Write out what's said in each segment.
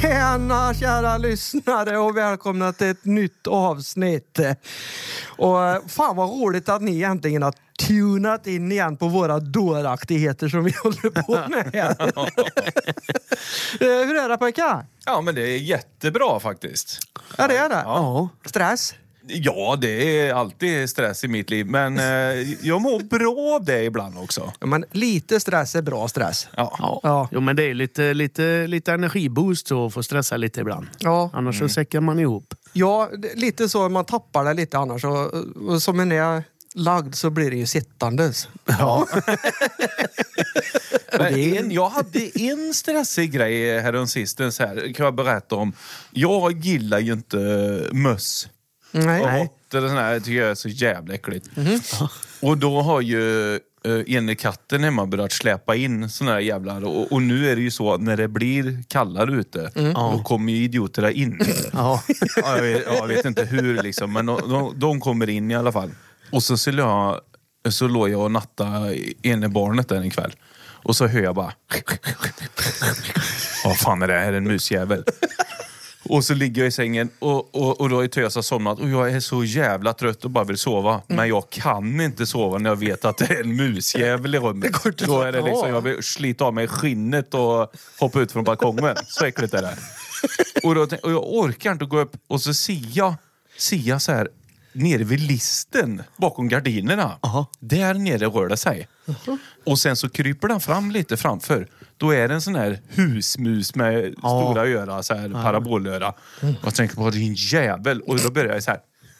Tjena kära lyssnare och välkomna till ett nytt avsnitt. Och fan vad roligt att ni egentligen har tunat in igen på våra dåraktigheter som vi håller på med här. Hur är det pojkar? Ja, men det är jättebra faktiskt. Ja, det är det. Ja. Stress? Ja, det är alltid stress i mitt liv. Men jag mår bra av det ibland också. Ja, men lite stress är bra stress. Ja. Jo, men det är lite energiboost så att få stressa lite ibland. Ja. Annars så säckar man ihop. Ja, lite så. Man tappar det lite annars. Och som en är lagd så blir det ju sittandes. Ja. Jag hade en stressig grej häromsistens här. Kan jag berätta om. Jag gillar ju inte möss. Nej. Eller sån här tycker jag är så jävla äckligt. Och då har ju ena katten hemma börjat släppa in såna här jävlar. Och nu är det ju så att när det blir kallare ute då kommer ju idioterna in. Jag vet inte hur liksom, men de kommer in i alla fall. Och så låg jag och natta ena barnet där en kväll. Och så hör jag bara vad fan är det här? En musjävel. Och så ligger jag i sängen och då är tösa somnat. Och jag är så jävla trött och bara vill sova. Men jag kan inte sova när jag vet att det är en musjävel i rummet. Då är det liksom, jag vill slita av mig skinnet och hoppa ut från balkongen. Så äckligt är det. Och jag orkar inte gå upp. Och så ser jag så här nere vid listen bakom gardinerna. Där nere rör det sig. Och sen så kryper den fram lite framför. Då är det en sån här husmus med stora öra, så här parabolöra. Och jag tänker på din jävel. Och då börjar jag så här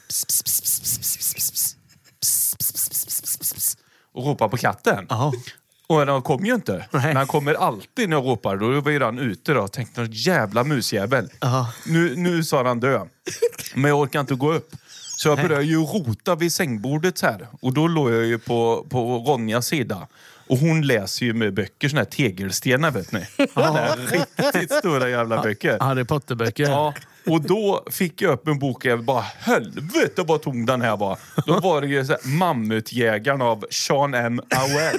och ropa på katten. Och den kom ju inte. Men han kommer alltid när jag ropar. Då var ju han ute då och tänkte, någon jävla musjävel. Nu sa han dö. Men jag orkar inte gå upp. Så jag började ju rota vid sängbordet så här. Och då låg jag ju på Ronjas sida. Och hon läser ju med böcker, såna här tegelstenar, vet ni. Riktigt stora jävla böcker. Harry Potter-böcker. Ja. Och då fick jag upp en bok och jag bara, helvete vad tung den här var. Då var det ju så här, Mammutjägaren av Sean M. Auel.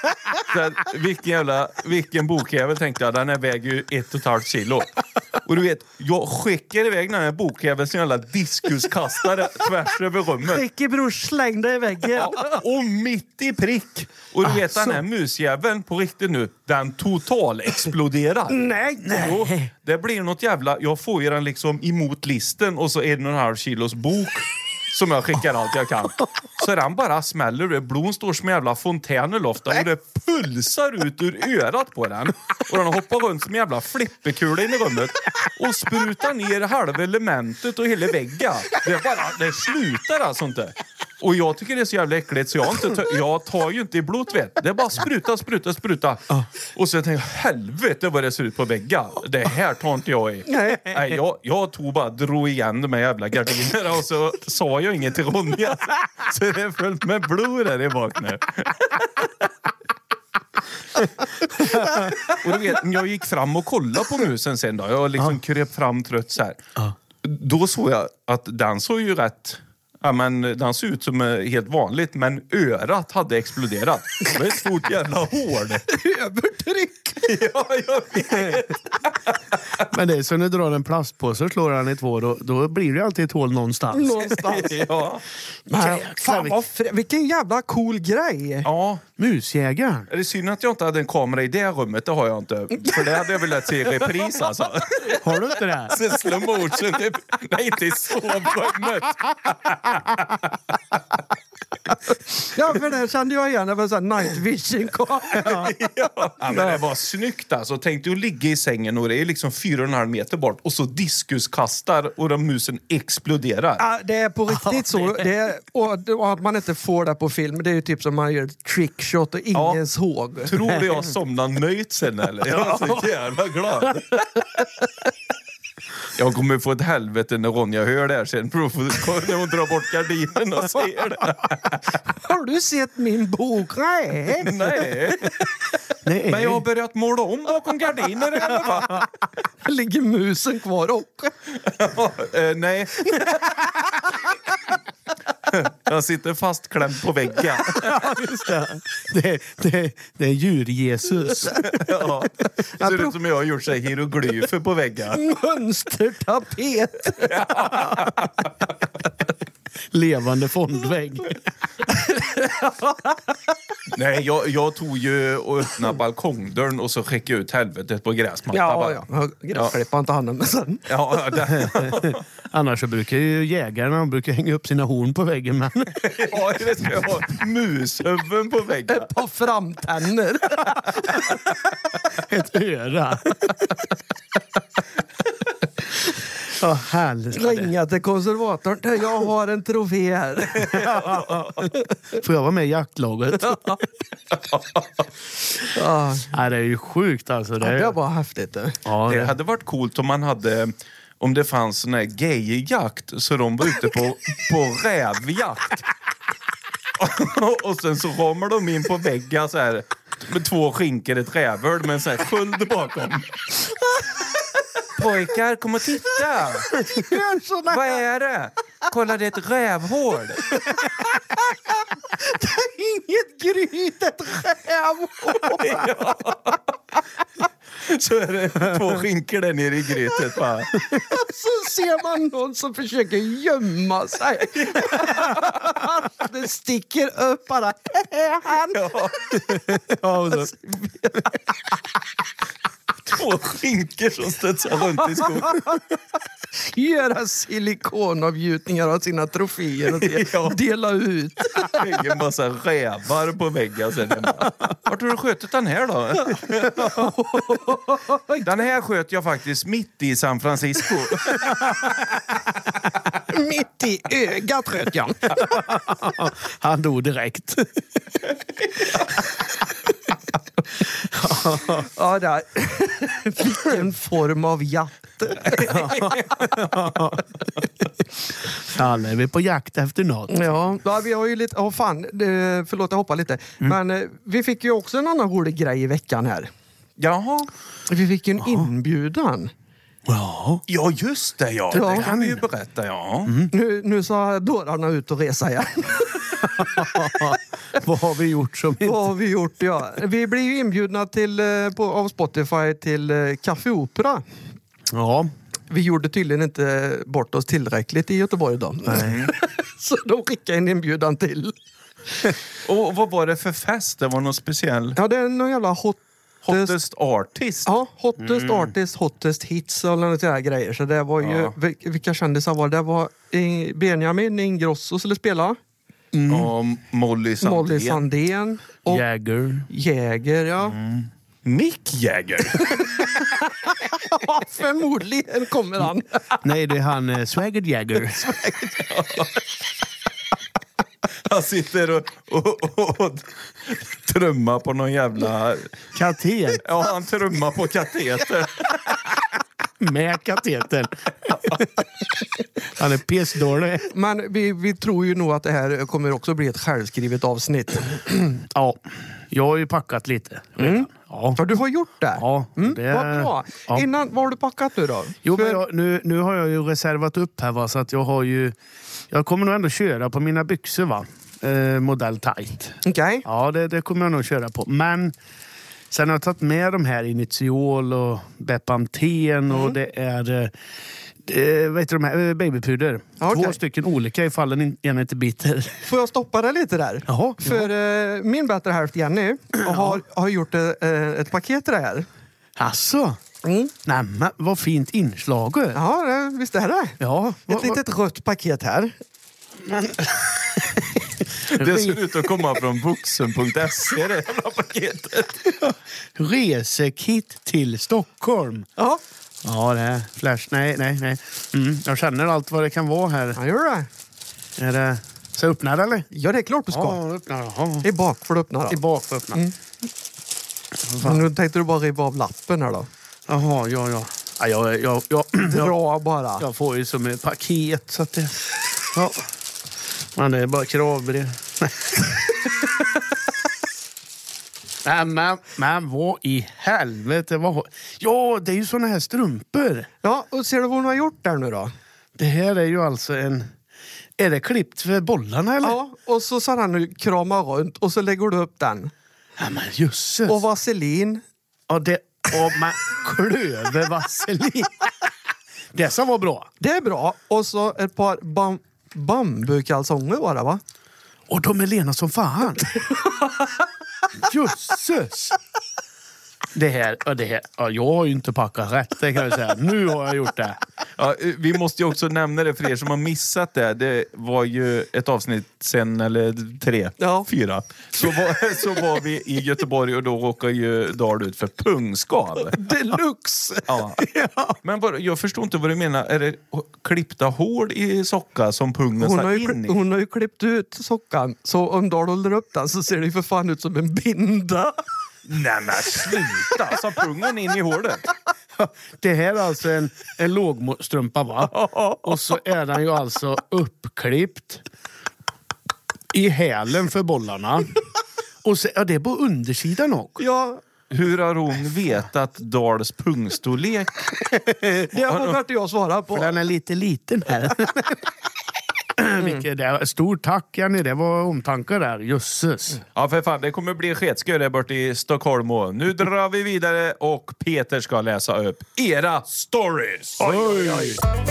Vilken bokjävel tänkte jag, den här väger ju 1,5 kilo. Och du vet, jag skickar iväg den här bokjäveln som jävla diskuskastare tvärs över rummet. Ricky bror slängde i väggen. Ja, och mitt i prick. Och du vet, den här musjäveln på riktigt nu, den total exploderar. Nej. Jo, det blir något jävla, jag får ju den liksom emot listen och så 1,5 kilos bok som jag skickar allt jag kan. Så den bara smäller det. Blod står som en jävla fontän i loften och det pulsar ut ur örat på den. Och den hoppar runt som en jävla flipperkula in i rummet och sprutar ner halva elementet och hela väggen. Det slutar alltså inte. Och jag tycker det är så jävla äckligt så jag tar ju inte i blod, vet. Det är bara spruta. Och så tänker jag, helvete vad det ser ut på väggen. Det här tar inte jag i. Nej, jag tog bara, drog igen de här jävla gardinerna och så sa jag inget till Ronja. Så det är fullt med blod där i bak nu. Och du vet, jag gick fram och kollade på musen sen då. Jag liksom kröp fram trött så här. Då såg jag att den såg ju rätt... Ja, men den såg ut som helt vanligt, men örat hade exploderat. Det var ett stort jävla hål. Övertryck. Ja, jag vet. Men det är så när du drar en plastpåse och slår den i två, då blir det alltid ett hål någonstans. Ja. Men, fan, vilken jävla cool grej. Ja. Musjägaren. Är det synd att jag inte hade en kamera i det rummet? Det har jag inte. För det hade jag velat se i repris alltså. Har du inte det? Så slow motion. Nej, inte så rummet. Ja, för det kände jag igen. Det var sån night vision-kamera. Ja, men det var snyggt alltså. Tänk dig att ligga i sängen och det är liksom 4,5 meter bort. Och så diskuskastar och den musen exploderar. Ja, det är på riktigt så. Det är, och att man inte får det på film. Det är ju typ som man gör ett trickshot och ingen såg. Tror du jag somnar nöjt sen eller? Jag är så jävla glad. Jag kommer få ett helvete när Ronja hör det här sen. När hon drar bort gardinen och ser det. Har du sett min bok? Nej. Men jag har börjat måla om bakom gardiner i alla fall. Ligger musen kvar och? Nej. Han sitter fastklämd på väggen. Ja, just det är djur-Jesus. Ja. Ser ut som jag har gjort sig hieroglyfer på väggen. Mönstertapet. Levande fondvägg. Nej, jag tog ju och öppnade balkongdörren och så skickade ut helvetet på gräsmattan. Ja. Gräsklippar inte handen med sen. Ja, Annars så brukar ju jägarna hänga upp sina horn på väggen. Men... ja, det ska jag ha. Mushuvuden på väggen. Ett par framtänder. Ett öra. Ja, härligt. Ringa till konservatorn. Jag har en trofé här. Får jag vara med i jaktlaget? Ja. Nej, det är ju sjukt alltså. Det var häftigt. Ja, Det hade varit coolt om man hade... Om det fanns sån här gayjakt så de var ute på rävjakt. Och sen så kommer de in på väggen så här med 2 skinkor, ett rävöl med en sån här sköld bakom. Pojkar, kom och titta! Vad är det? Kolla, det är ett rävhål. Det är inget gryt, ett rävhål. Ja. Så är det 2 skinkor där nere i grytet. Bara. Så ser man någon som försöker gömma sig. Det sticker upp bara. Ja. 2 skinkor som studsar runt i skogen. Göra silikonavgjutningar av sina troféer och dela ut. En massa rävar på väggen. Vart har du skjutit den här då? Den här sköt jag faktiskt mitt i San Francisco. Mitt i ögat sköt jag. Han dog direkt. Ja, där. Vilken form av jakt. Ja, nu är vi på jakt efter något. Ja, vi har ju lite... förlåt, jag hoppar lite. Men vi fick ju också en annan rolig grej i veckan här. Jaha. Vi fick ju en inbjudan. Ja, just det, ja. Det kan vi ju berätta, ja. Nu sa dårarna ut och resa igen. Vad har vi gjort som inte... Vad har vi gjort, ja. Vi blev ju inbjudna av Spotify till Café Opera. Ja. Vi gjorde tydligen inte bort oss tillräckligt i Göteborg då. Nej. Så de skickade en inbjudan till. Och vad var det för fest? Det var något speciell? Ja, det är någon jävla Hottest artist? Ja, hottest artist, hottest hits och några sådana grejer. Så det var ju, vilka kändisar var det? Det var Benjamin Ingrosso skulle spela. Och Molly Sandén. Och Jäger, ja. Mick Jagger. Ja, förmodligen kommer han. Nej, det är han Swagger Jagger. Han sitter och trummar på någon jävla... Katet. Ja, han trummar på kateter. Med katetern. Han är pissdålig. Men vi tror ju nog att det här kommer också bli ett självskrivet avsnitt. Ja, jag har ju packat lite. Ja, du har gjort det? Ja. Vad bra. Ja. Vad har du packat nu då? Jo, men nu har jag ju reservat upp här, va, så att jag kommer nog ändå köra på mina byxor, va. Modell tight. Okej. Ja, det kommer jag nog köra på. Men sen har jag tagit med de här Initial och Bepanthen och det är vet du, de här babypuder. Ja, okay. 2 stycken olika ifall den ena inte biter. Får jag stoppa det lite där? Jaha. För min bättre hälft Jenny har gjort ett paket till det här. Asså? Nej, men vad fint inslag. Ja, visst är det. Ja. Ett litet rött paket här. Men... Det ser ut att komma från vuxen.se, det här paketet. Resekit till Stockholm. Ja. Ja, det är flash. Nej. Jag känner allt vad det kan vara här. Ja, gör det. Är det... Så jag öppnar, eller? Ja, det är klart du ska. Ja, öppnar. Ja. I bak får du öppna då. I bak får öppna. Nu tänkte du bara riva av lappen här då. Jaha, ja. Dra bara. Jag får ju som ett paket så att det... Ja. Men det är bara kravbrev. Men vad i helvete? Ja, det är ju såna här strumpor. Ja, och ser du vad hon har gjort där nu då? Det här är ju alltså en Är det klippt för bollarna eller? Ja, och så sa han nu krama runt och så lägger du upp den. Ja men jösses. Och vaselin. Och det... Och man klövervaselin. Det som var bra. Det är bra. Och så ett par bambukalsonger var det, va? Och de är lena som fan. Jösses. Det här. Ja, jag har ju inte packat rätt, det kan jag säga. Nu har jag gjort det. Ja, vi måste ju också nämna det för er som har missat det. Det var ju ett avsnitt sen, eller 3, 4. Så var vi i Göteborg och då råkade ju Dal ut för pungskav. Deluxe! Ja. Men jag förstår inte vad du menar. Är det klippta hål i socka som pungen satt in i? Hon har ju klippt ut sockan. Så om Dal håller upp den så ser det för fan ut som en binda. Nej men sluta! Så pungen in i hålet. Det här är alltså en lågstrumpa, va? Och så är den ju alltså uppklippt i hälen för bollarna. Och så, det är på undersidan också. Ja. Hur har hon vetat Dals pungstorlek? Det vågar inte jag svara på. För den är lite liten här. Stort tack, Jenny. Det var omtankar där. Jösses. Ja, för fan. Det kommer bli sketskö där bort i Stockholm. Och nu drar vi vidare och Peter ska läsa upp era stories. Oj, oj, oj.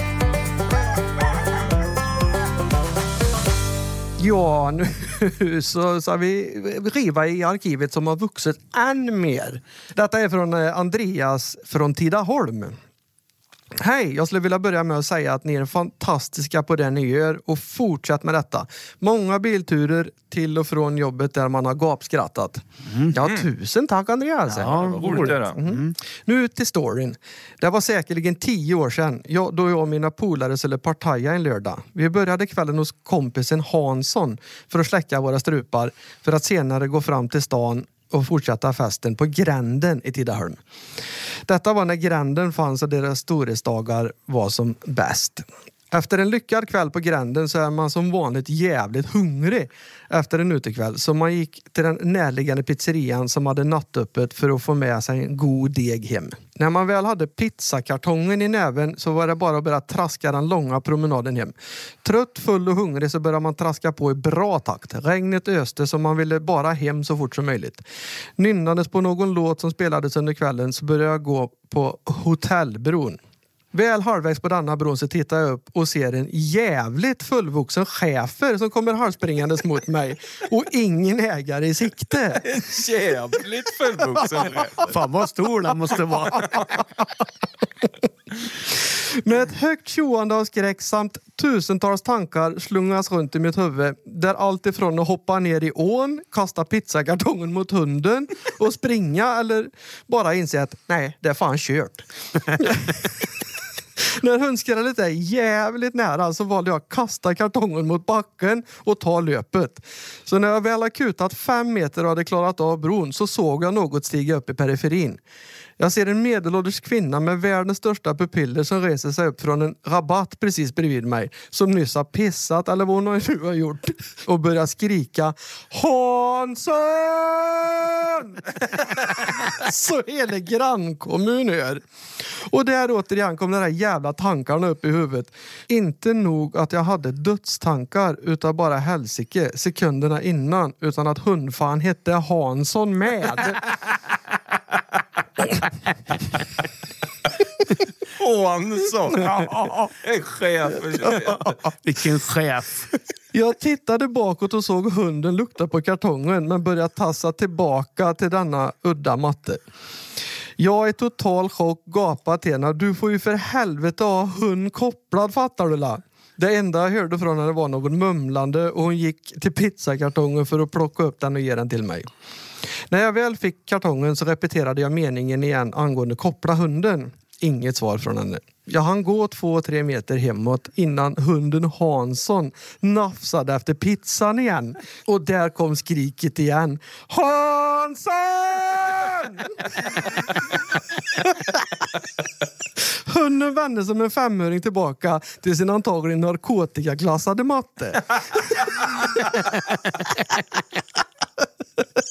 Ja, nu så ska vi riva i arkivet som har vuxit än mer. Detta är från Andreas från Tidaholm. Hej, jag skulle vilja börja med att säga att ni är fantastiska på det ni gör och fortsätt med detta. Många bilturer till och från jobbet där man har gapskrattat. Ja, tusen tack Andreas. Ja, roligt det då. Nu till storyn. Det var säkerligen 10 år sedan då jag och mina polare skulle partaja en lördag. Vi började kvällen hos kompisen Hansson för att släcka våra strupar för att senare gå fram till stan och fortsätta festen på Gränden i Tidaholm. Detta var när Gränden fanns och deras storhetsdagar var som bäst. Efter en lyckad kväll på Gränden så är man som vanligt jävligt hungrig efter en utekväll. Så man gick till den närliggande pizzerian som hade nattöppet för att få med sig en god deg hem. När man väl hade pizzakartongen i näven så var det bara att börja traska den långa promenaden hem. Trött, full och hungrig så började man traska på i bra takt. Regnet öste så man ville bara hem så fort som möjligt. Nynnades på någon låt som spelades under kvällen så började jag gå på Hotellbron. Väl halvvägs på denna bron så tittar jag upp och ser en jävligt fullvuxen chefer som kommer halvspringandes mot mig. Och ingen ägare i sikte. Jävligt fullvuxen. Fan vad stor den måste vara. Med ett högt tjoande av skräck samt tusentals tankar slungas runt i mitt huvud. Där allt ifrån att hoppa ner i ån, kasta pizzakartongen mot hunden och springa eller bara inse att nej, det är fan kört. När hundskrallet är jävligt nära så valde jag att kasta kartongen mot backen och ta löpet. Så när jag väl har kutat 5 meter och hade klarat av bron så såg jag något stiga upp i periferin. Jag ser en medelålders kvinna med världens största pupiller som reser sig upp från en rabatt precis bredvid mig. Som nyss har pissat eller vad hon nu har gjort. Och börjar skrika Hansson! Så hela grannkommun hör. Och där återigen kom de där jävla tankarna upp i huvudet. Inte nog att jag hade dödstankar utan bara helsike sekunderna innan. Utan att hundfan hette Hansson med. Hansson! En chef. Vilken chef. Jag tittade bakåt och såg hunden lukta på kartongen men började tassa tillbaka till denna udda matte. Jag är total chock, gapade till henne. Du får ju för helvete ha hund kopplad, fattar du la? Det enda jag hörde från henne var någon mumlande och hon gick till pizzakartongen för att plocka upp den och ge den till mig. När jag väl fick kartongen så repeterade jag meningen igen angående koppla hunden. Inget svar från henne. Jag hann gå 2-3 meter hemåt innan hunden Hansson nafsade efter pizzan igen. Och där kom skriket igen. Hansson! Hunden vände som en 5-öring tillbaka till sin antagligen narkotikaklassade matte.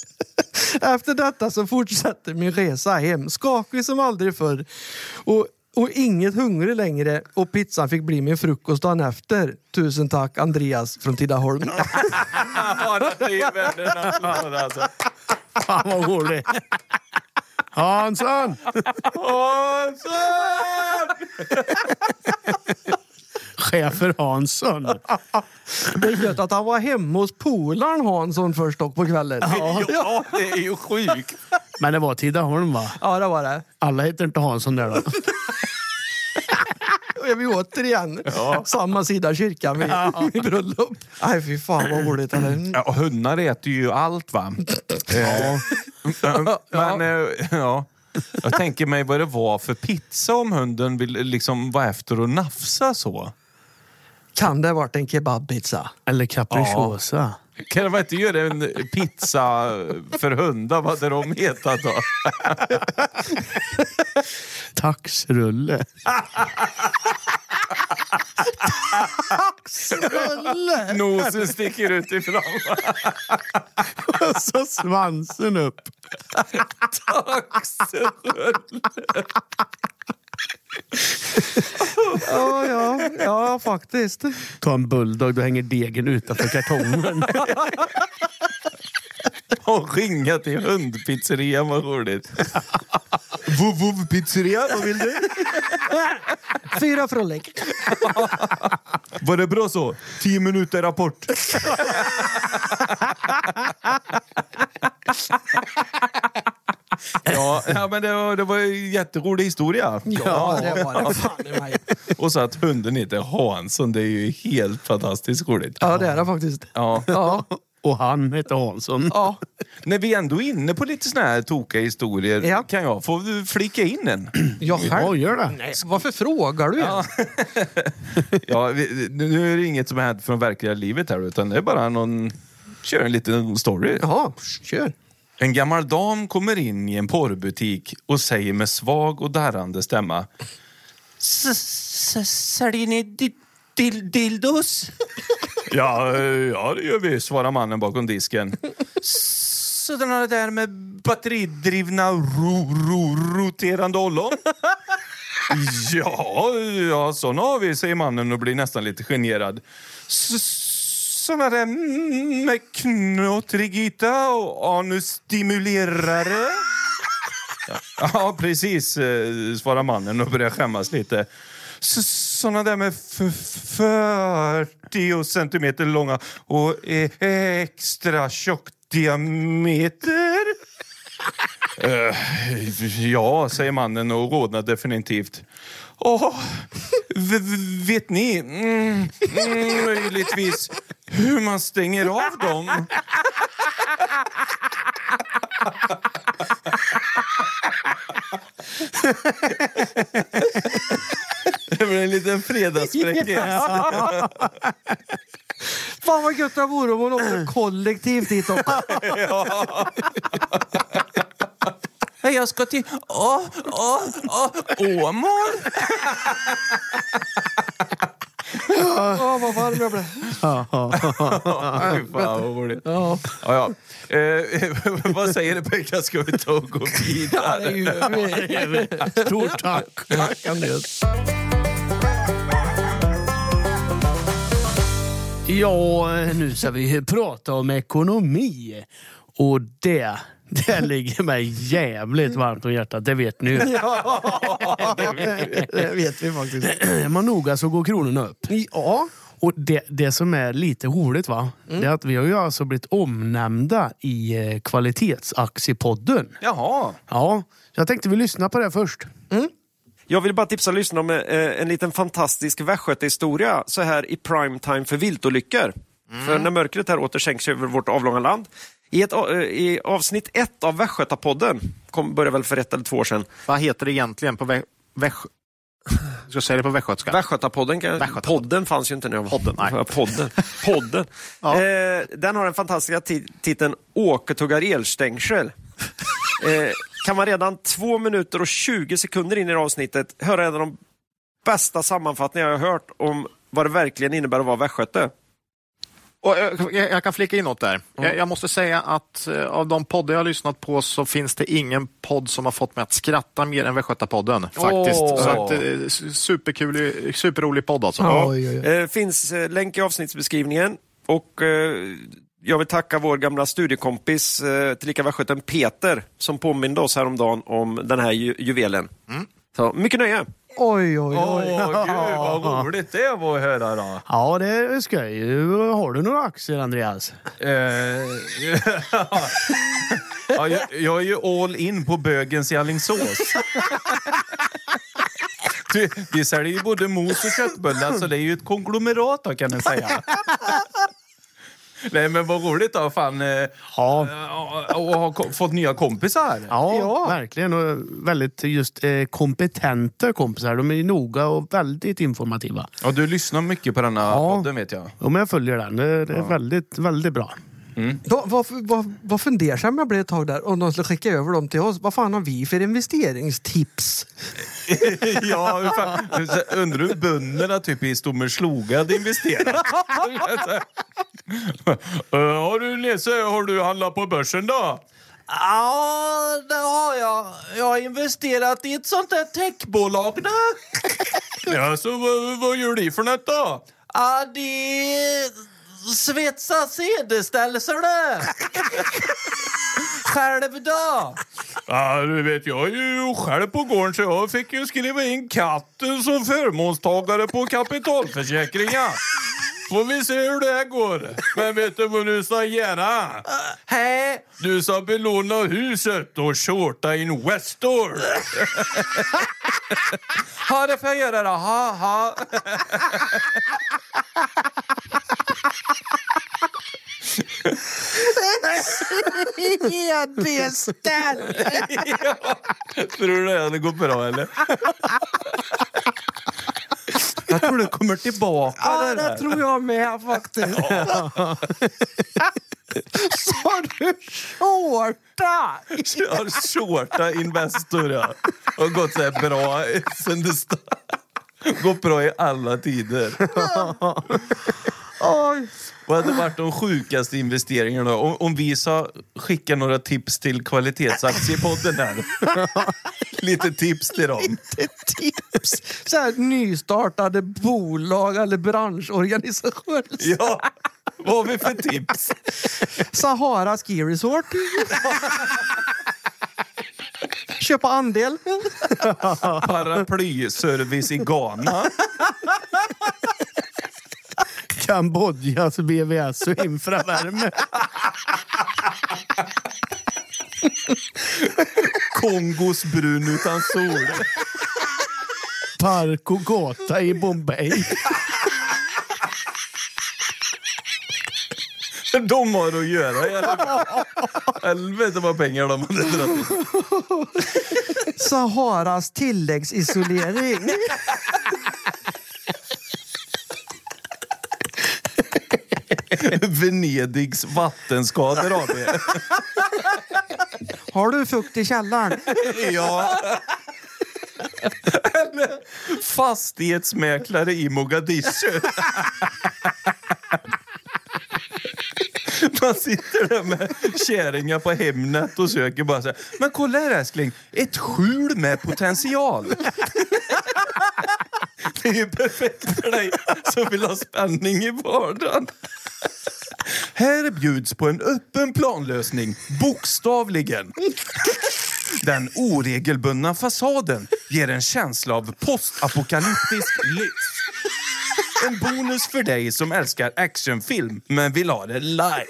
Efter detta så fortsätter min resa hem. Skakig som aldrig förr. Och och inget hungrig längre och pizzan fick bli min frukost dagen efter. Tusen tack Andreas från Tidaholm. Fan vad roligt. Hansson! Chefer Hansson. Det är gött att han var hemma hos polaren Hansson först och på kvällen. Ja, det är ju sjukt. Men det var Tidaholm, va? Ja, det var det. Alla heter inte Hansson där då. Och är vi återigen samma sida kyrkan vid bröllop. Nej, fy fan vad roligt. Eller? Ja, och hundar äter ju allt, va? Men ja. Jag tänker mig vad det var för pizza om hunden vill liksom vara efter och nafsa så. Kan det ha varit en kebabpizza? Eller capricciosa. Kan man inte göra en pizza för hundar? Vad hade de hetat då? Taxrulle. Nosen sticker ut ifrån. Och så svansen upp. Taxrulle. Ja, faktiskt. Ta en bulldog, då hänger degen utanför kartongen. Och ringa till hundpizzerian, vad roligt. Vov-pizzeria, vad vill du? 4 frolic. Var det bra så? 10 minuter rapport. Ja, men det var en jätterolig historia. Ja, det var det. Fan i mig. Och så att hunden heter Hansson, det är ju helt fantastiskt roligt. Ja, det är det faktiskt. Ja. Och han heter Hansson. Ja. När vi ändå är inne på lite såna här tokiga historier, kan jag få flika in en? Jag själv? Ja, gör det. Nej, varför frågar du? Ja, nu är det inget som har hänt från verkliga livet här, utan det är bara kör en liten story. Jaha, kör. En gammal dam kommer in i en porrbutik och säger med svag och darrande stämma: säljer ni dildos? Ja, det gör vi, svarar mannen bakom disken. Sådana där med batteridrivna roterande ollon? Ja, sådana har vi, säger mannen och blir nästan lite generad. Sådana där med knottrigita och anusstimulerare? Ja, precis, svarar mannen och börjar skämmas lite. Sådana där med 40 centimeter långa och extra tjock diameter? Ja, säger mannen och rodnar definitivt. Vet ni möjligtvis hur man stänger av dem? Det blir en liten fredagsfräckhet. Fan vad gött det vore om hon åkte kollektivt hit och... Jag ska till Åmål. Vad varm jag blev. Vad säger Rebecka? Ska vi ta och gå vidare? Stort tack. Ja, nu ska vi prata om ekonomi. Och det ligger mig jävligt varmt om hjärtat, det vet ni ju. Ja, det vet vi faktiskt. Är man noga så går kronorna upp. Ja. Och det som är lite roligt, va? Det är att vi har ju alltså blivit omnämnda i kvalitetsaktiepodden. Jaha. Ja, så jag tänkte vi lyssna på det först. Jag vill bara tipsa lyssna om en liten fantastisk västgötehistoria så här i prime time för viltolyckor. För när mörkret här åter sänks över vårt avlånga land. I avsnitt 1 av Västgötapodden, började väl för 1 eller 2 år sedan. Vad heter det egentligen på ska jag säga det på västgötska? Västgötapodden. Podden fanns ju inte nu. Podden, nej. Podden. Ja. Den har den fantastiska titeln Åke tuggar elstängsel. Kan man redan 2 minuter och 20 sekunder in i avsnittet höra en av de bästa sammanfattningar jag har hört om vad det verkligen innebär att vara västgöte. Och jag kan flika in något där. Jag måste säga att av de poddar jag har lyssnat på så finns det ingen podd som har fått mig att skratta mer än Västgötapodden faktiskt. Så att, superrolig podd alltså. Finns länk i avsnittsbeskrivningen och jag vill tacka vår gamla studiekompis tillika västgöten Peter som påminde oss häromdagen om den här juvelen. Så mycket nöje! Oj. Gud vad roligt det var att höra då. Ja, det är skoj. Har du några aktier, Andreas? Ja, jag är ju all in på bögens i Alingsås. Vi säljer ju både mos och köttbullar, så det är ju ett konglomerat då, kan jag säga. Nej, men vad roligt då, fan. Och ha fått nya kompisar. Ja, verkligen. Och väldigt just kompetenta kompisar. De är noga och väldigt informativa. Ja, du lyssnar mycket på denna podden, vet jag. Ja, men jag följer den. Det är väldigt, väldigt bra. Vad fundersam jag blev ett tag där om de skulle skicka över dem till oss. Vad fan har vi för investeringstips? Ja, undrar hur bönderna typ i Stommersloga hade investerat. Har du Nisse, har du handlat på börsen då? Ja, det har jag. Jag har investerat i ett sånt där techbolag då. Ja, så vad gör de för något då? Ja, det svetsar sedeställelser det. Själv då? Ja, du vet, jag är ju själv på gården så jag fick ju skriva in katten som förmånstagare på kapitalförsäkringar. Får vi se hur det här går. Men vet du vad du sa göra? Hej. Du sa belåna huset och shorta in Westor. Ja, det får jag göra då. Ha. Ja, det är ställt. Tror du det hade gått bra, eller? Jag tror det kommer tillbaka. Ja, det tror jag med faktiskt. Så du shorta? Ja, shorta Investor, ja. Och gått så här bra sen det gått bra i alla tider. Oj. Vad hade varit de sjukaste investeringarna då? Om vi sa skicka några tips till kvalitetsaktiepodden där. Lite tips till dem. Lite tips. Så här nystartade bolag eller branschorganisationer. Ja, vad har vi för tips? Sahara Ski Resort. Köpa andel. Paraplyservice i Ghana. Kambodjas BVS och infravärme. Kongos brun utan sol. Park och gata i Bombay. De har att göra i alla fall. Helvete vad pengar de hade dragit. Saharas tilläggsisolering. Venedigs vattenskador av det. Har du fukt i källaren? Ja. Eller fastighetsmäklare i Mogadishu. Man sitter där med käringar på Hemnet och söker bara så här. Men kolla här, älskling, ett skjul med potential. Det är ju perfekt för dig som vill ha spänning i vardagen. Här bjuds på en öppen planlösning, bokstavligen. Den oregelbundna fasaden ger en känsla av postapokalyptisk lyx. En bonus för dig som älskar actionfilm men vill ha det live.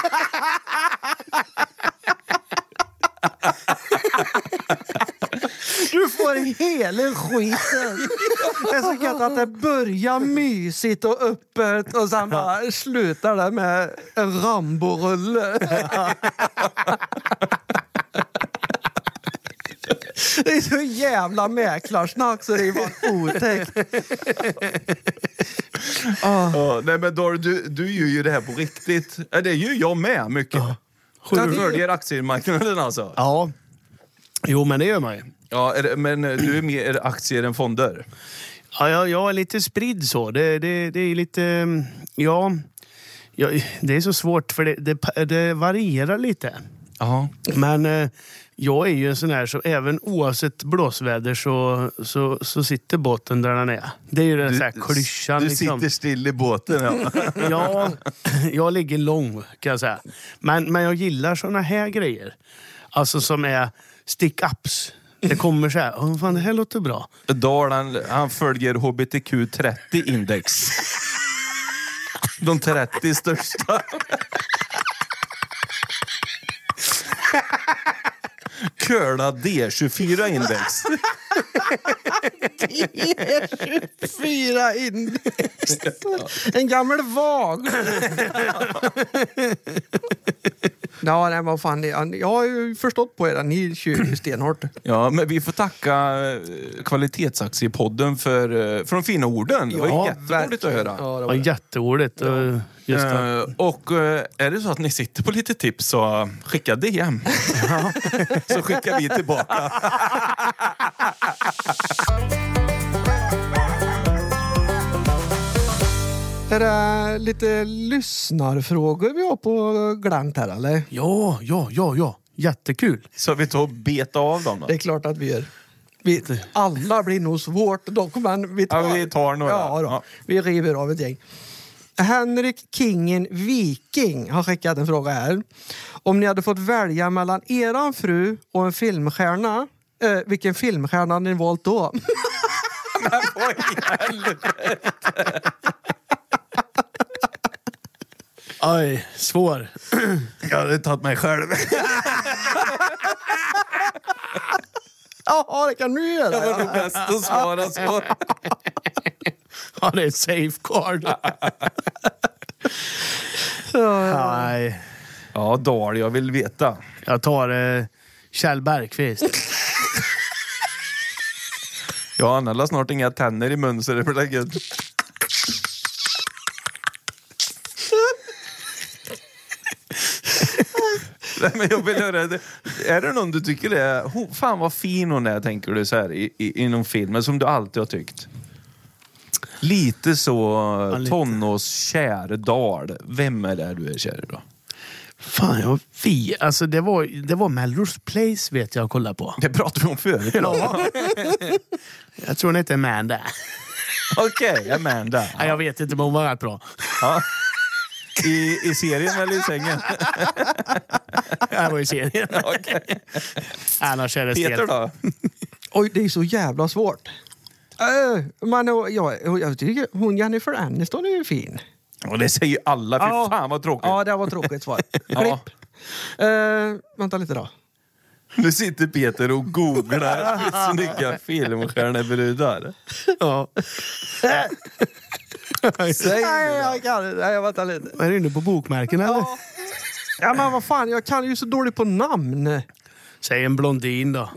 Du får hela skiten. Det är så gött att det börjar mysigt och öppet och sen bara slutar det med en Rambo-rulle. Det är så jävla mäklarsnack så det är bara otäckt. Nej men Dor, du gör ju det här på riktigt. Det gör jag med mycket. Du följer aktiemarknaden alltså. Ja. Jo, men det gör man ju. Ja, men du är mer aktier än fonder. Ja, jag är lite spridd så. Det är lite... Ja, Ja, det är så svårt för det varierar lite. Ja. Men jag är ju en sån här som även oavsett blåsväder så sitter båten där den är. Det är ju den här klyschan. Du liksom. sitter still i båten. Ja. Ja, jag ligger lång kan jag säga. Men jag gillar såna här grejer. Alltså som är stick-ups. Det kommer så här, fan det här låter bra. Dahl, han följer HBTQ 30-index. De 30 största. Köla D24-index. 4 index. En gammal vag. Ja, nej, vad fan. Jag har ju förstått på er att ni kör ju stenhårt. Ja, men vi får tacka Kvalitetsaktiepodden för de fina orden. Det var ju jätteroligt att höra. Ja, Det var jätteroligt. Just det. Och är det så att ni sitter på lite tips så skicka DM. Så skickar vi tillbaka. Är det lite lyssnarfrågor vi har på glänt här, eller? Ja. Jättekul. Så vi tar och beta av dem då. Det är klart att vi gör. Alla blir nog svårt dock, men vi tar några. Ja, då. Ja. Vi river av ett gäng. Henrik Kingen Viking har skickat en fråga här. Om ni hade fått välja mellan eran fru och en filmstjärna, vilken filmstjärna hade ni valt då? Men vad i helvete? Oj, svår. Jag hade tagit mig själv. Ja, det kan du göra. Det var nog bäst att svara så. Ja, det är safeguard. Nej, Ja, Dahl, jag vill veta. jag tar Kjell Bergqvist. Ja, han har snart inga tänder i mun så det blir gött. Nej, men jag vill höra det. Är det någon du tycker det är? Fan vad fin hon är, tänker du så här i någon film som du alltid har tyckt. Lite så lite. tonårskär Dahl. Vem är det du är kär i då? Fan, alltså det var Melrose Place vet jag kolla på. Det pratade vi om förut. Ja. Jag tror hon heter Amanda. Okej, Amanda. Ja, jag vet inte, men hon var rätt bra. Ja. I serien eller i sängen? Jag var i serien. Okej. Annars är det Peter stelt. då? Oj, det är så jävla svårt. Men jag tycker hon Jennifer Aniston är ju fin. Och det säger ju alla. Fy fan vad tråkigt. Ja, det var tråkigt svar. Ja. Klipp. Vänta lite då. Nu sitter Peter och googlar snygga filmstjärnebrudar. Ja. Nej, jag kan inte. Nej, jag väntar lite. Är du inne på bokmärken eller? Ja, men vad fan, jag kan ju så dåligt på namn. Säg en blondin då.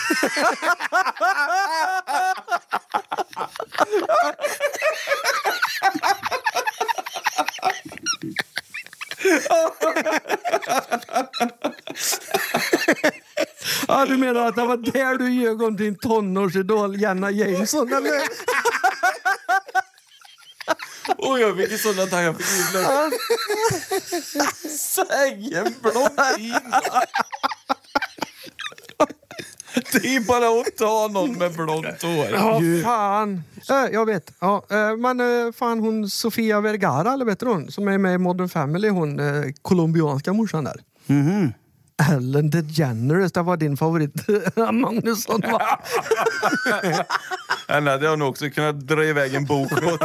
Ja, du menar att det var där du ljög om din tonårsidol Jenna Jameson, eller? Oj, jag fick sådana tankar. Jag fick ju säg en blondin. Det är bara att ta någon med blont hår. Ja, fan. Jag vet. Ja, men fan, hon Sofia Vergara, eller vet du hon? Som är med i Modern Family, hon colombianska morsan där. Mhm. Ellen DeGeneres, det var din favorit. Magnusson, va? Han hade nog också kunnat dra iväg en bok åt.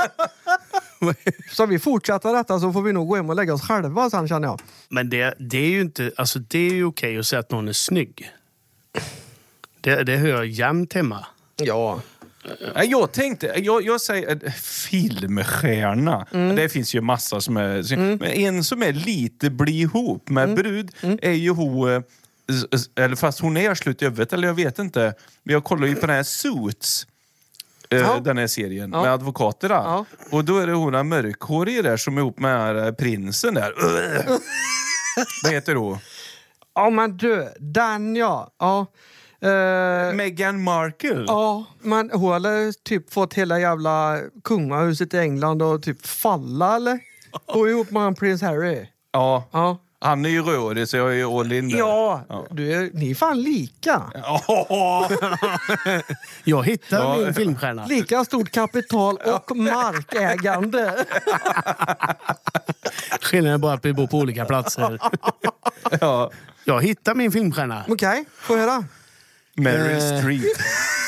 Så vi fortsätter detta så får vi nog gå hem och lägga oss själva sen, känner jag. Men det är ju inte, alltså det är ju okej att säga att någon är snygg. Det hör jag jämt hemma. Ja. Jag tänkte, jag säger filmstjärna. Det finns ju massa som är... Men en som är lite bli ihop med brud är ju hon... Eller fast hon är slut i övrigt, eller jag vet inte. Men jag kollar ju på den här Suits. Den här serien med advokaterna. Ja. Och då är det hon en mörkhårig där som är ihop med prinsen där. Vad heter hon? Ja, men du, den ja. Meghan Markle. Ja, men hon hade typ fått hela jävla kungahuset i England och typ falla, eller? Och ihop med han Prince Harry. Ja. Ja. Han är ju rörig så jag är all in där. Ja, ni är fan lika. Jag hittar min filmstjärna. Lika stort kapital och markägande. Skillnaden är bara att vi bor på olika platser. Ja. Jag hittar min filmstjärna. Okej, får höra. Meryl Streep.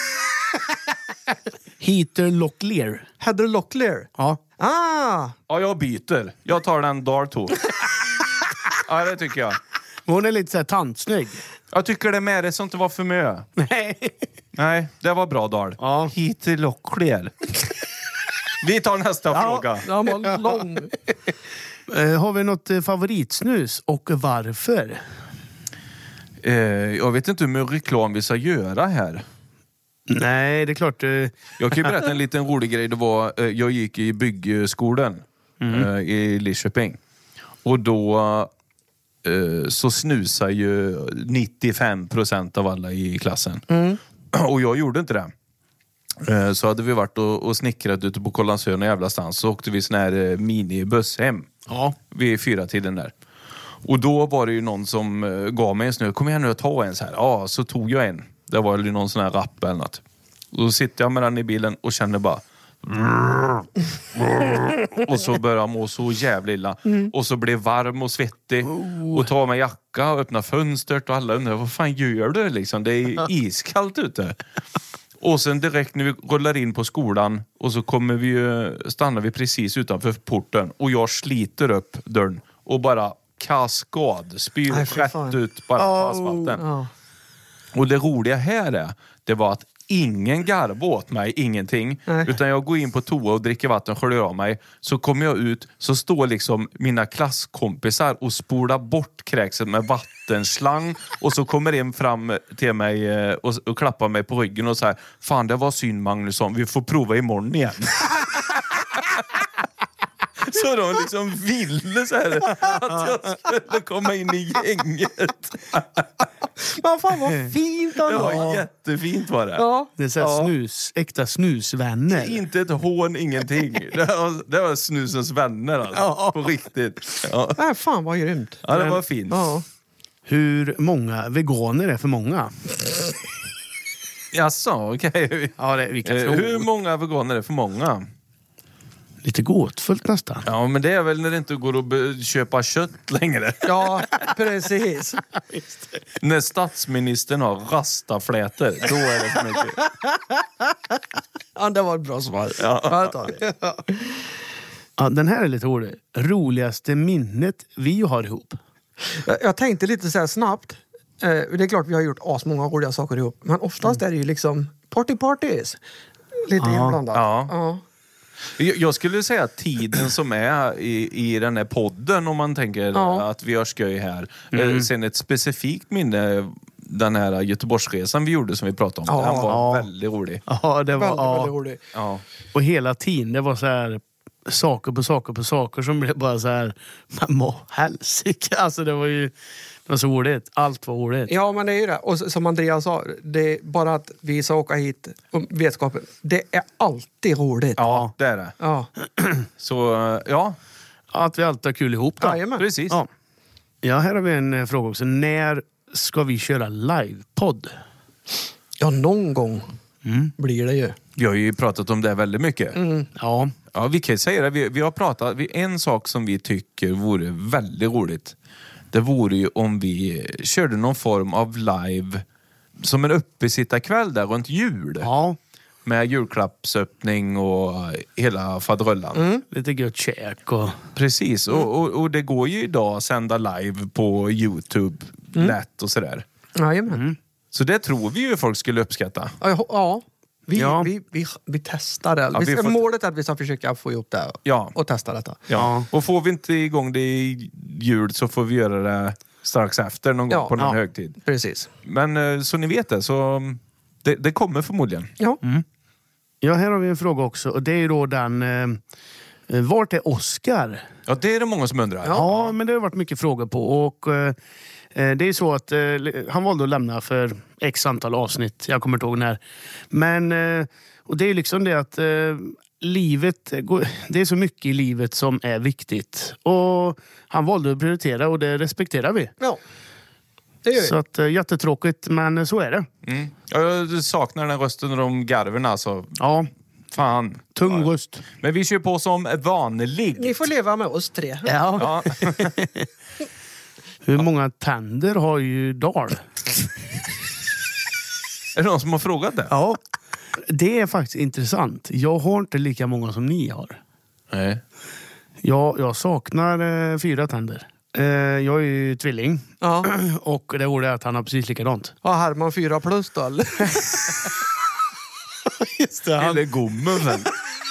Heather Locklear. Heather Locklear. Ja. Ah, Ja, jag byter. Jag tar den Darto. Ja, det tycker jag. Hon är lite så här tantsnygg. Jag tycker det med det så inte var för mycket. Nej, det var bra Dal. Ja. Hit till Locklear. Vi tar nästa fråga. den var lång. Har vi något favoritsnus och varför? Jag vet inte hur mycket reklam vi ska göra här. Nej, det är klart. Jag kan ju berätta en liten rolig grej. Det var, jag gick i byggskolan i Lidköping. Och då så snusar ju 95% av alla i klassen. Och jag gjorde inte det. Så hade vi varit och snickrat ute på Kållandsön och jävla stans. Så åkte vi sån här minibuss hem. Ja. Vid 4-tiden där. Och då var det ju någon som gav mig en snus. Kom igen nu och ta en så här. Ja, så tog jag en. Det var ju någon sån här rapp eller något. Och då sitter jag med den i bilen och känner bara... och så börjar jag må så jävla illa. Och så blir varm och svettig. Och tar mig jacka och öppnar fönstret. Och alla undrar, vad fan gör du liksom? Det är iskallt ute. Och sen direkt när vi rullar in på skolan. Och så stannar vi precis utanför porten. Och jag sliter upp dörren. Och bara kaskad. Spyr rätt ut bara på asfalten. Ja. Och det roliga här det var att ingen garv åt mig, ingenting. Nej. Utan jag går in på toa och dricker vatten, sköljer av mig. Så kommer jag ut, så står liksom mina klasskompisar och spolar bort kräkset med vattenslang. Och så kommer en fram till mig och klappar mig på ryggen och så här: fan, det var synd Magnusson, vi får prova imorgon igen. Så de liksom ville så här att jag skulle komma in i gänget. Men fan vad fint han Det var. var jättefint var det. Ja. Det är så här äkta snusvänner. Inte ett hån, ingenting. Det var snusens vänner alltså. På riktigt. Ja. Nej, fan vad grymt. Ja, det var fint. Ja. Hur många veganer är för många? Jaså, okej. Ja, det är vilka Hur många veganer är för många? Lite gåtfullt nästan. Ja, men det är väl när det inte går att köpa kött längre. Ja, precis. När statsministern har rastaflätor, då är det för mycket. Ja, det var ett bra svar. Ja. Ja, det tar vi. Ja, den här är lite rolig. Roligaste minnet vi har ihop. Jag tänkte lite så här snabbt. Det är klart vi har gjort asmånga roliga saker ihop. Men oftast är det ju liksom parties. Lite inblandat. Ja. Jag skulle säga att tiden som är i den här podden, om man tänker att vi har skoj här. Sen ett specifikt minne, den här Göteborgsresan vi gjorde som vi pratade om. Den var väldigt rolig. Ja, det var Väldigt rolig. Ja. Och hela tiden, det var så här saker på saker på saker som blev bara så här, men må helsike. Alltså det var så roligt. Allt var roligt. Ja, men det är ju det. Och som Andreas sa, det är bara att vi ska åka hit och vetskapen. Det är alltid roligt. Ja, det är det. Ja. Så, ja. Att vi alltid har kul ihop då. Jajamän. Precis. Ja, här har vi en fråga också. När ska vi köra livepodd? Ja, någon gång blir det ju. Vi har ju pratat om det väldigt mycket. Ja. Ja, vi kan säga det. Vi har pratat. En sak som vi tycker vore väldigt roligt. Det vore ju om vi körde någon form av live som en uppesittarkväll där runt jul. Ja. Med julklappsöppning och hela fadröllan. Lite gött käk och... Precis. Och det går ju idag att sända live på YouTube lätt och sådär. Jajamän. Så det tror vi ju folk skulle uppskatta. Ja. Ja. Vi testar det. Ja, Målet är att vi ska försöka få ihop det och testa detta. Ja. Och får vi inte igång det i jul så får vi göra det strax efter någon gång på någon högtid. Precis. Men så ni vet det, så det kommer förmodligen. Ja. Ja, här har vi en fråga också. Och det är ju då den... vart är Oscar? Ja, det är det många som undrar. Ja, men det har varit mycket frågor på. Och det är så att han valde att lämna för x antal avsnitt. Jag kommer inte ihåg när. Men, och det är ju liksom det att livet, det är så mycket i livet som är viktigt. Och han valde att prioritera och det respekterar vi. Ja, det gör vi. Så att, jättetråkigt, men så är det. Jag saknar den rösten och de garverna alltså. Ja, Fan. tung röst. Men vi kör på som vanlig. Ni får leva med oss 3. Ja. Ja. Hur många tänder har ju Dal? Är det någon som har frågat det? Ja. Det är faktiskt intressant. Jag har inte lika många som ni har. Nej. Jag saknar 4 tänder. Jag är ju tvilling. Ja. Och det ordet är att han har precis likadant. Ja, Herman 4 plus då, eller? Just det, Eller gommen väl?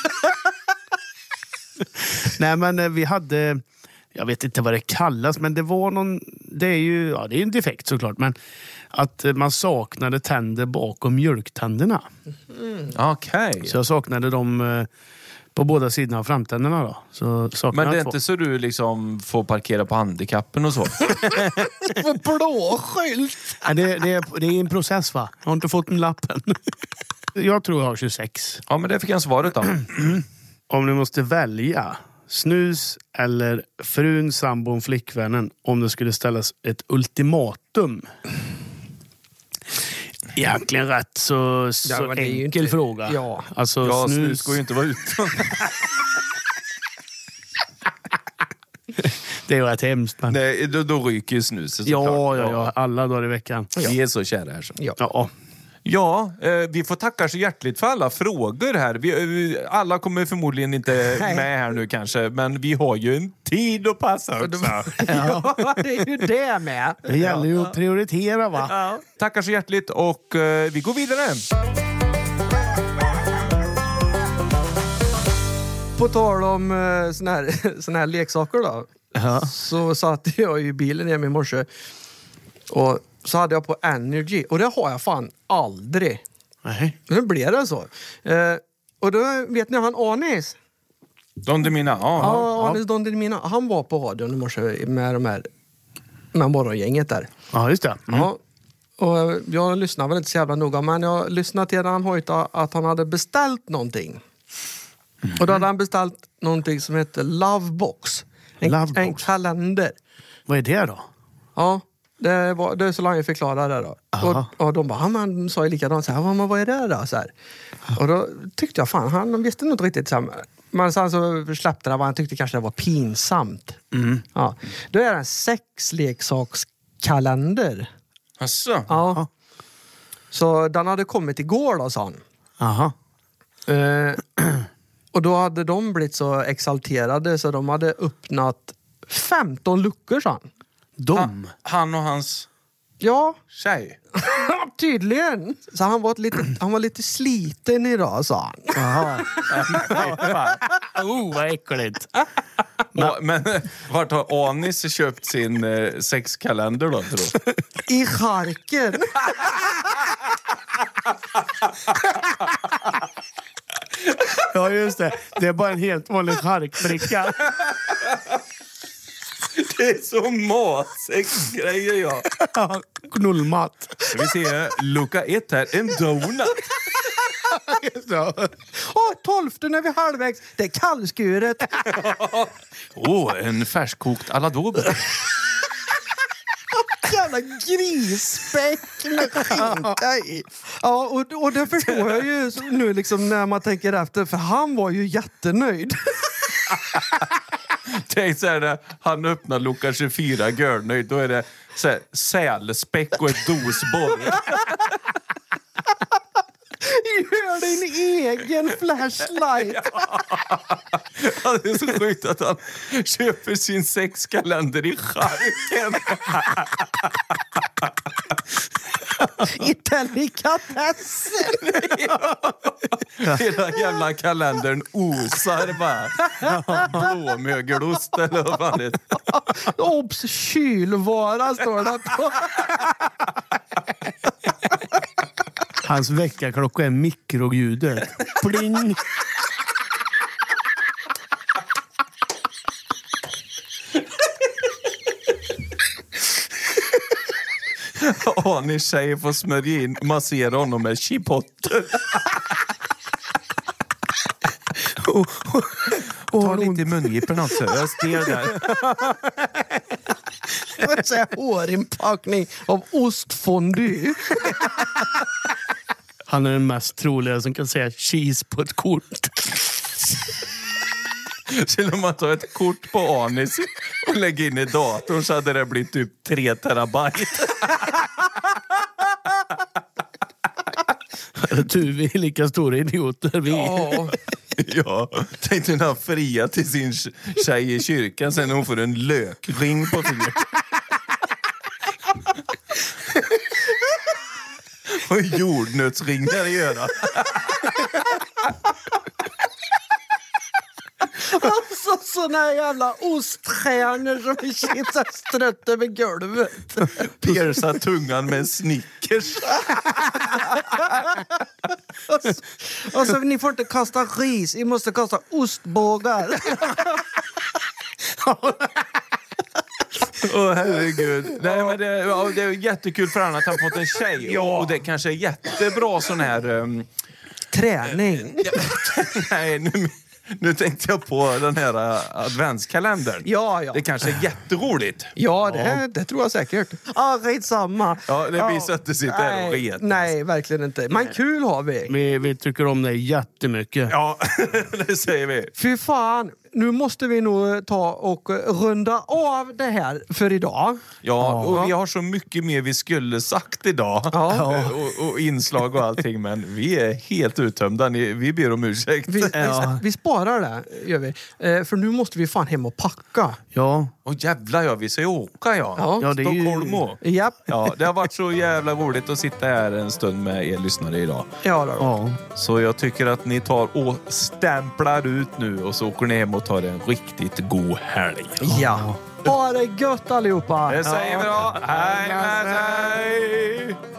Nej, men vi hade... Jag vet inte vad det kallas, men det var någon... Det är ju... Ja, det är en defekt såklart, men... Att man saknade tänder bakom mjölktänderna. Okej. Så jag saknade dem på båda sidorna av framtänderna då. Så saknade Men det är jag 2. inte så du liksom får parkera på handikappen och så? På blå skylt! Ja, det är en process, va? Jag har inte fått en lappen. Jag tror jag har 26. Ja, men det fick jag svaret då. Om du måste välja snus eller frun, sambon, flickvännen om det skulle ställas ett ultimatum. Egentligen rätt så Ja, men det är ju enkel inte- fråga. Ja. Alltså, Ja, snus snus går ju inte att vara utan. det är ju rätt hemskt. Men... Nej, då ryker ju snuset såklart. Ja, alla dagar i veckan. Vi är så kära här så. Ja. Ja, vi får tacka så hjärtligt för alla frågor här. Alla kommer förmodligen inte med här nu kanske, men vi har ju en tid att passa också. Ja, det är ju det med. Det gäller ju att prioritera, va? Ja. Tackar så hjärtligt och vi går vidare. På tal om såna här leksaker då. Så satt jag i bilen hemma i morse. Och så hade jag på Energy. Och det har jag fan aldrig. Nej. Nu blev det så. Och då vet ni han Anis? Don Demina, Ja, Anis Don Demina. Han var på radion i morse med morgongänget där. Ja, just det. Ja. Och jag lyssnade väl inte så jävla noga, men jag lyssnade till när han hojtade att han hade beställt någonting. Och då hade han beställt någonting som heter Lovebox. Lovebox. En kalender. Vad är det då? Ja, det är så länge förklarade det då. Och de bara, han sa ju likadant så här, men vad är det då? Så här. Och då tyckte jag, fan, han visste nog inte riktigt så här. Men sen så släppte det, han tyckte kanske det var pinsamt. Ja. Då är det en sexleksakskalender. Asså? Ja. Så den hade kommit igår då, sa han. Aha. Och då hade de blivit så exalterade så de hade öppnat 15 luckor, sa han. Han och hans Ja, tjej. tydligen. Så han var lite sliten idag, sa han. Jaha. Vad äckligt. Men vart har Anis köpt sin sexkalender då, tror du? I charken. Ja, just det. Det är bara en helt vanlig charkbricka. Det är så matsexgrejer, ja. Ja, knullmat. Ska vi se, lucka 1 här, en donut. Åh, 12:e när vi är halvvägs. Det är kallskuret. En färskkokt aladobbe. Jävla grisspäck med skinka i. Ja, och det förstår jag ju nu liksom när man tänker efter. För han var ju jättenöjd. Tänk så här, när han öppnar lucka 24 görnöjd, då är det så här, sälspäck och ett dosborr. Gör din egen flashlight. Ja, det är så sjukt att han köper sin sexkalender i charken. I delikatessen. Hela jävla kalendern osar bara. Blåmögelost eller vad fan det är. Obs, kylvara står det på. Hans väckarklocka är mikroljudet. Pling! Anis tjej får smörja in, massera honom med chipotle. Ta lite i mungiporna också. Jag stel där. Jag säger hårinpackning av ostfondue. Han är den mest troliga som kan säga cheese på ett kort. Så om man tar ett kort på Anis och lägger in i datorn så hade det blivit typ 3 terabyte. Du, vi är lika stora idioter. Vi. Ja, tänkte när han fria till sin tjej i kyrkan sen när hon får en lökring på fingret. Och jordnötsringar i örat. Alltså såna här jävla oststjärnor som är chipsar strött över golvet. Pierca tungan med en Snickers. Alltså ni får inte kasta ris, ni måste kasta ostbågar. Åh herregud. Nej, men det är jättekul för honom att han fått en tjej. Och det kanske är jättebra sån här... Träning. Nej, nu tänkte jag på den här adventskalendern. Ja. Det kanske är jätteroligt. Ja, det tror jag säkert. Skitsamma. Ja, det blir så att det sitter här och ret. Nej, verkligen inte. Men kul har vi. Vi tycker om det jättemycket. Ja, det säger vi. Fy fan, nu måste vi nog ta och runda av det här för idag. Ja, och vi har så mycket mer vi skulle sagt idag. Ja. Och inslag och allting, men vi är helt uttömda. Vi ber om ursäkt. Vi sparar det, gör vi. För nu måste vi fan hem och packa. Ja. Åh jävlar, ja, vi ska ju åka, Ja. Ja, det är ju... Stockholm och. Japp. Ja, det har varit så jävla roligt att sitta här en stund med er lyssnare idag. Ja, då. Ja. Så jag tycker att ni tar och stämplar ut nu och så åker ni hem och tar en riktigt god helg. Ja. Ha det gött allihopa. Det säger vi då. Hej med sig!